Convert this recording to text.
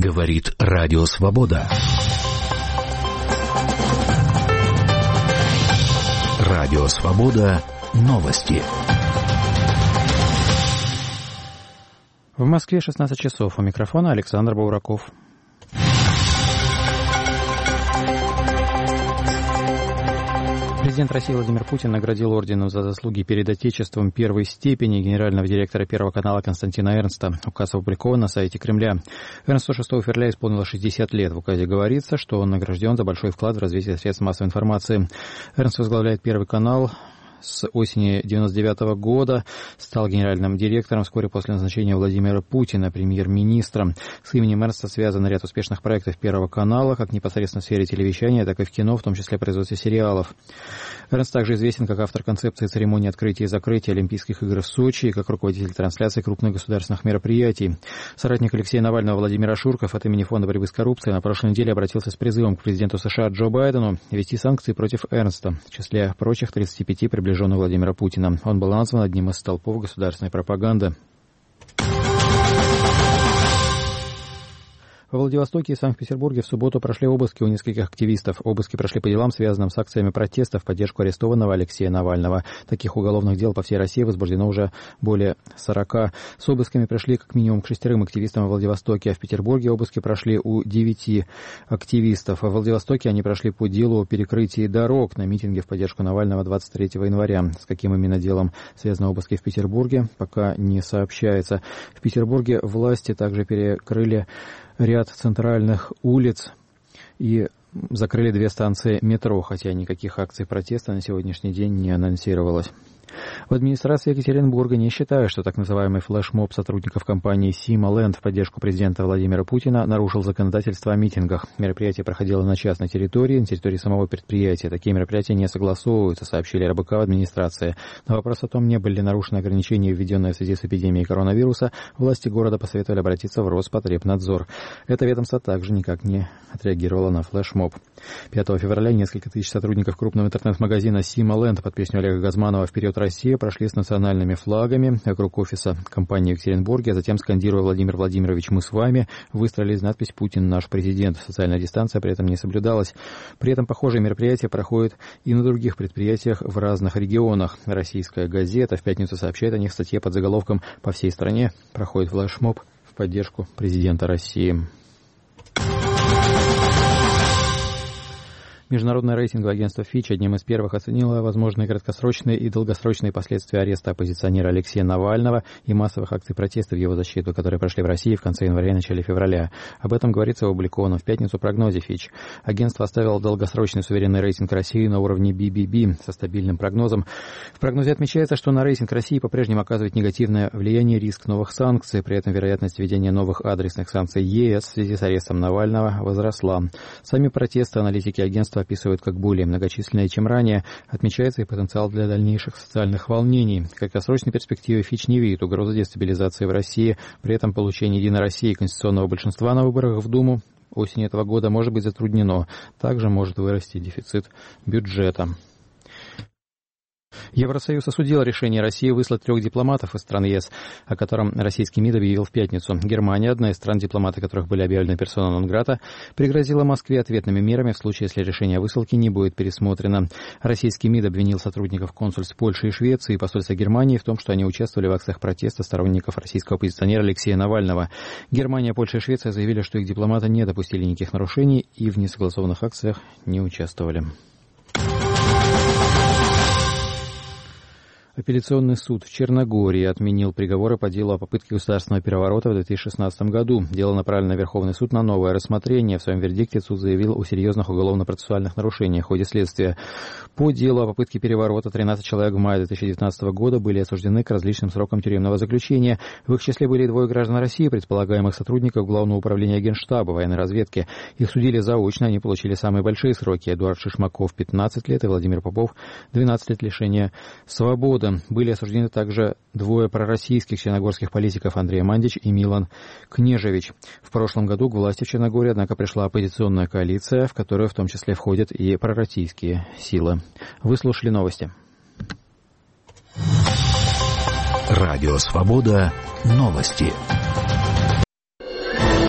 Говорит Радио Свобода. Радио Свобода. Новости. В Москве 16 часов. У микрофона Александр Баураков. Президент России Владимир Путин наградил орденом за заслуги перед Отечеством первой степени генерального директора Первого канала Константина Эрнста. Указ опубликован на сайте Кремля. Эрнсту 6 февраля исполнилось 60 лет. В указе говорится, что он награжден за большой вклад в развитие средств массовой информации. Эрнст возглавляет Первый канал с осени 1999 года, стал генеральным директором вскоре после назначения Владимира Путина премьер-министром. С именем Эрнста связан ряд успешных проектов Первого канала, как непосредственно в сфере телевещания, так и в кино, в том числе производстве сериалов. Эрнст также известен как автор концепции церемонии открытия и закрытия Олимпийских игр в Сочи и как руководитель трансляции крупных государственных мероприятий. Соратник Алексея Навального Владимир Ашурков от имени Фонда борьбы с коррупцией на прошлой неделе обратился с призывом к президенту США Джо Байдену ввести санкции против Эрнста, в числе прочих 35 приближенных Владимира Путина. Он был назван одним из столпов государственной пропаганды. Во Владивостоке и Санкт-Петербурге в субботу прошли обыски у нескольких активистов. Обыски прошли по делам, связанным с акциями протеста в поддержку арестованного Алексея Навального. Таких уголовных дел по всей России возбуждено уже более 40. С обысками пришли как минимум к 6 активистам в Владивостоке, а в Петербурге обыски прошли у 9 активистов. А в Владивостоке они прошли по делу о перекрытии дорог на митинге в поддержку Навального 23 января. С каким именно делом связаны обыски в Петербурге, пока не сообщается. В Петербурге власти также перекрыли ряд центральных улиц и закрыли 2 станции метро, хотя никаких акций протеста на сегодняшний день не анонсировалось. В администрации Екатеринбурга не считают, что так называемый флешмоб сотрудников компании Сима-Ленд в поддержку президента Владимира Путина нарушил законодательство о митингах. Мероприятие проходило на частной территории, на территории самого предприятия. Такие мероприятия не согласовываются, сообщили РБК в администрации. На вопрос о том, не были ли нарушены ограничения, введенные в связи с эпидемией коронавируса, власти города посоветовали обратиться в Роспотребнадзор. Это ведомство также никак не отреагировало на флешмоб. 5 февраля несколько тысяч сотрудников крупного интернет-магазина Сима-Ленд под песню Олега Газманова «Вперед, Россия» прошли с национальными флагами вокруг офиса компании в Екатеринбурге, а затем, скандируя «Владимир Владимирович, мы с вами», выстроились надпись «Путин наш президент». Социальная дистанция при этом не соблюдалась. При этом похожие мероприятия проходят и на других предприятиях в разных регионах. Российская газета в пятницу сообщает о них в статье под заголовком «По всей стране проходит флешмоб в поддержку президента России». Международное рейтинговое агентство Fitch одним из первых оценило возможные краткосрочные и долгосрочные последствия ареста оппозиционера Алексея Навального и массовых акций протеста в его защиту, которые прошли в России в конце января и начале февраля. Об этом говорится в опубликованном в пятницу прогнозе Fitch. Агентство оставило долгосрочный суверенный рейтинг России на уровне BBB со стабильным прогнозом. В прогнозе отмечается, что на рейтинг России по-прежнему оказывает негативное влияние риск новых санкций. При этом вероятность введения новых адресных санкций ЕС в связи с арестом Навального возросла. Сами протесты аналитики агентства описывают как более многочисленные, чем ранее. Отмечается и потенциал для дальнейших социальных волнений. В краткосрочной перспективе Фитч не видит угрозы дестабилизации в России. При этом получение «Единой России» конституционного большинства на выборах в Думу осенью этого года может быть затруднено. Также может вырасти дефицит бюджета. Евросоюз осудил решение России выслать 3 дипломатов из стран ЕС, о котором российский МИД объявил в пятницу. Германия, одна из стран, дипломаты которых были объявлены персона нон-грата, пригрозила Москве ответными мерами в случае, если решение о высылке не будет пересмотрено. Российский МИД обвинил сотрудников консульств Польши и Швеции и посольства Германии в том, что они участвовали в акциях протеста сторонников российского оппозиционера Алексея Навального. Германия, Польша и Швеция заявили, что их дипломаты не допустили никаких нарушений и в несогласованных акциях не участвовали. Апелляционный суд в Черногории отменил приговоры по делу о попытке государственного переворота в 2016 году. Дело направлено в Верховный суд на новое рассмотрение. В своем вердикте суд заявил о серьезных уголовно-процессуальных нарушениях в ходе следствия. По делу о попытке переворота 13 человек в мае 2019 года были осуждены к различным срокам тюремного заключения. В их числе были 2 граждан России, предполагаемых сотрудников Главного управления Генштаба военной разведки. Их судили заочно, они получили самые большие сроки. Эдуард Шишмаков 15 лет и Владимир Попов 12 лет лишения свободы. Были осуждены также 2 пророссийских черногорских политиков Андрей Мандич и Милан Кнежевич. В прошлом году к власти в Черногории, однако, пришла оппозиционная коалиция, в которую в том числе входят и пророссийские силы. Вы слушали новости. Радио Свобода. Новости.